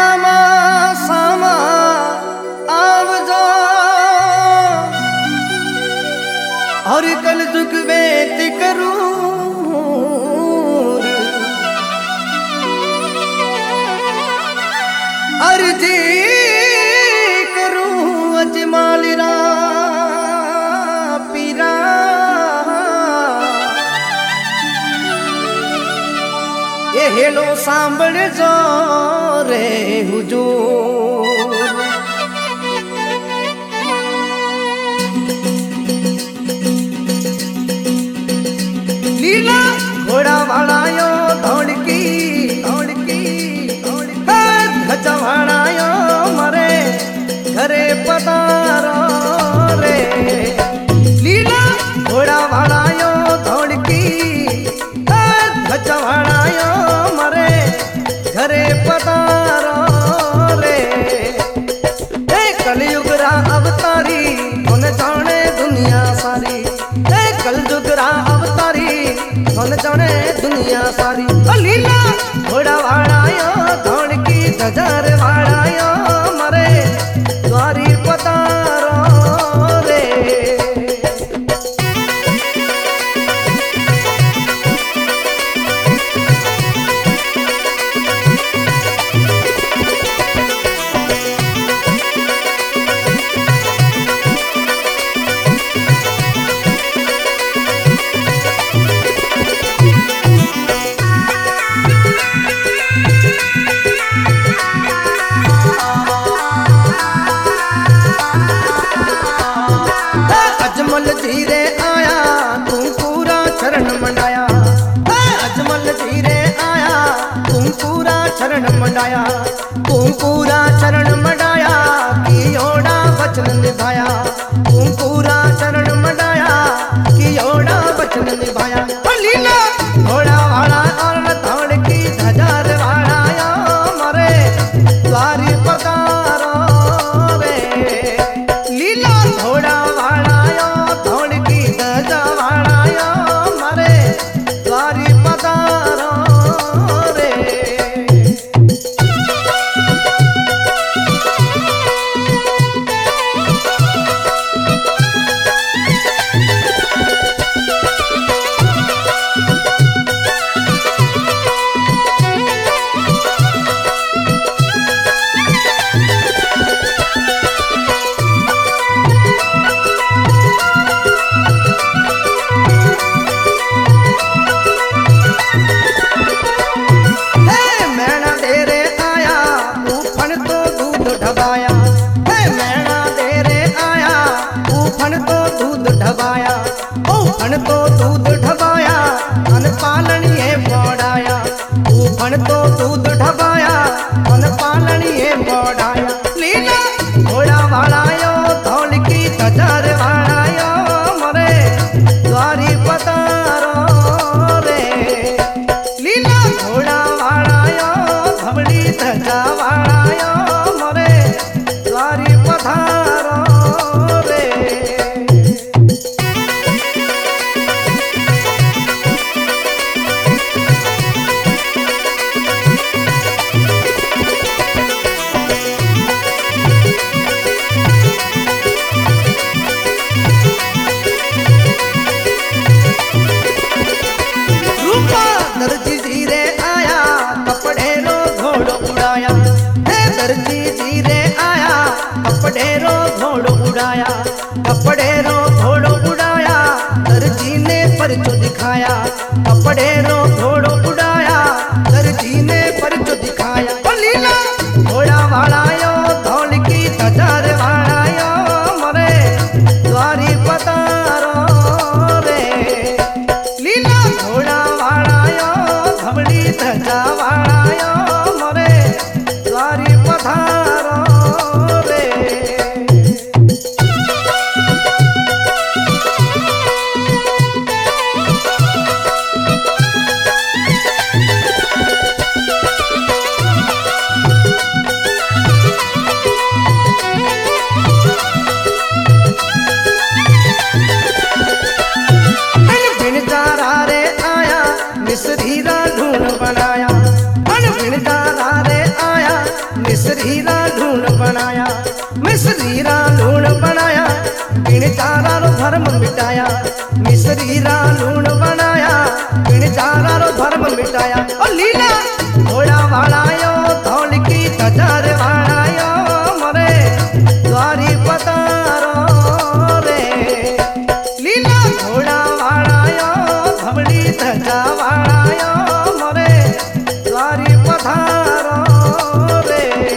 सामा सामा आवजो और कल जुग बेत करूं अर्जी करूं अजमालिरा पीरा ये हेलो सांभळ जो रे हुजूर लीला घोड़ा वालायो दौड़की दौड़की गजा वालायो मरे घरे पधारो रे लीला घोड़ा वालायो दौड़की गजा वालायो मरे घरे पधारो रे कलयुग रा अवतारी उन जाने दुनिया सारी कलयुग रा अवतारी उन जाने दुनिया सारी लीला घोड़ा वालायो दौड़की गजर वालायो मरे द्वारी पधारो रे अजमल जीरे आया तू पूरा चरण मंडाया अजमल जीरे आया तू पूरा चरण मंडाया तू पूरा चरण मंडाया की ओड़ा वचन निभाया तू पूरा चरण मंडाया की ओड़ा वचन निभाया लीला घोड़ा वाला और दौड़ की हजार वाला मरे द्वारी पधारो रे लीला घोड़ा वाला मरे द्वारी पधारो रे फन तो दूध ढबाया अन पालनिए मोड़ाया फन तो दूध ढबाया अन पालनिए मोड़ाया लीला घोड़ा वालायो धौल की तजार वालायो मरे द्वारी पधारो रे लीला घोड़ा वालायो धवड़ी धजा वालायो मरे द्वारी पधारो रे दर्जी जीरे आया कपड़े रो घोड़ो उड़ाया दर्जी जीरे आया कपड़े रो घोड़ो उड़ाया कपड़े रो घोड़ो उड़ाया दर्जी ने परचो दिखाया कपड़े रो घोड़ो उड़ाया दर्जी ने परचो दिखाया लीला घोड़ा वालायो धौल की तजार वालायो मरे द्वारी पधारो रे लीला घोड़ा धवड़ी धजा वालायो मरे द्वारी पधारो रे बनाया, बिन चारा रो धर्म मिटाया। मिसरी रा लूण बनाया, बिन चारा रो धर्म मिटाया। ओ लीला घोड़ा वालायो धौल की तजार वालायो मरे द्वारी पतारो रे। लीला घोड़ा वालायो धवड़ी धजा वालायो मरे द्वारी पधारो रे।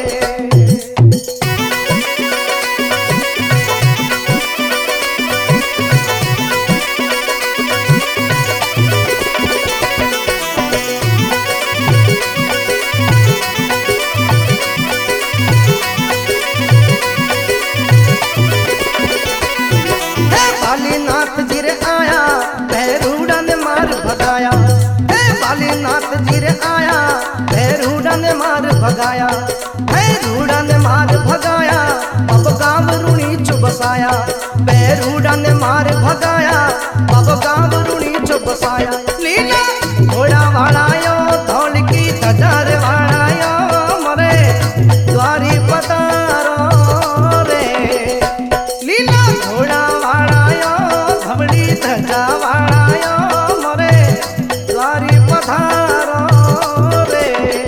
बालीनाथ जी रे आया भैरूड़ा ने मार भगाया। हे बालीनाथ जी रे आया भैरूड़ा ने मार भगाया। भैरूड़ा ने मार भगाया अब गाँव रूणी चुबसाया। भैरूड़ा ने मार भगाया अब गाँव रूणी चुबसाया। लीला घोड़ा वालायो धौल की तजार वालायो मरे द्वारी पतारो रे। लीला घोड़ा वालायो धवड़ी धजा वालायो मरे द्वारी पधारो रे।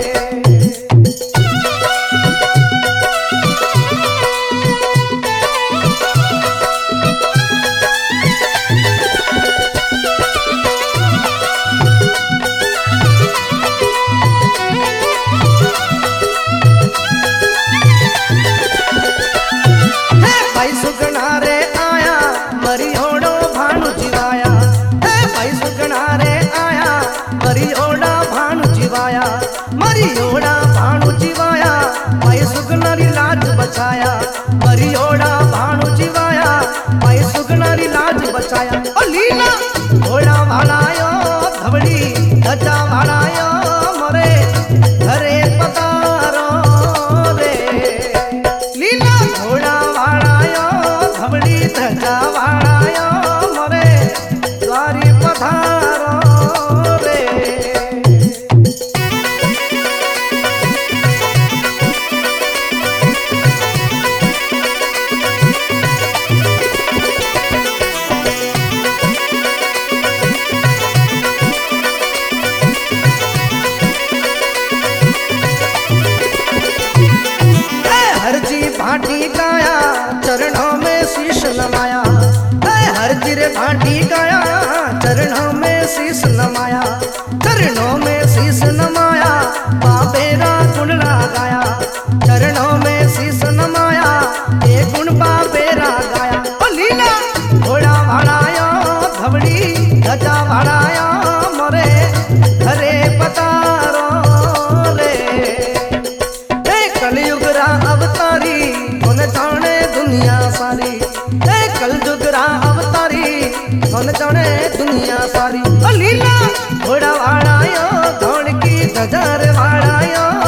भाई सुगना रे आया मरियोड़ो भानु जीवाया। हे भाई सुगना रे आया मरियोड़ा भानु जीवाया। मरियोड़ा भानु जीवाया भाई सुगना री लाज बचाया। मरियोड़ा भानु जीवाया भाई सुगना री लाज बचाया। ओ लीला घोड़ा वालायो धवड़ी धजा वालायो मरे घरे पतारो रे। लीला घोड़ा वालायो धवड़ी धजा वालायो मरे द्वारी पधारो रे। हरजी भाटी गाया चरणों में शीश नमाया। हरजी रे भाटी गाया चरणों में शीश नमाया। चरणों में शीश नमाया बाबेरा गुण गाया। चरणों में शीश नमाया ये गुण बाबेरा गाया। ओ लीला घोड़ा वालायो धवड़ी धजा वालायो मरे घरे पतारो रे। कलयुग रा अवतारी कौन जाने दुनिया सारी। हे कलयुग रा अवतारी कौन जाने दुनिया सारी। ओ लीला घोड़ा वालायो धौल की धजार वालायो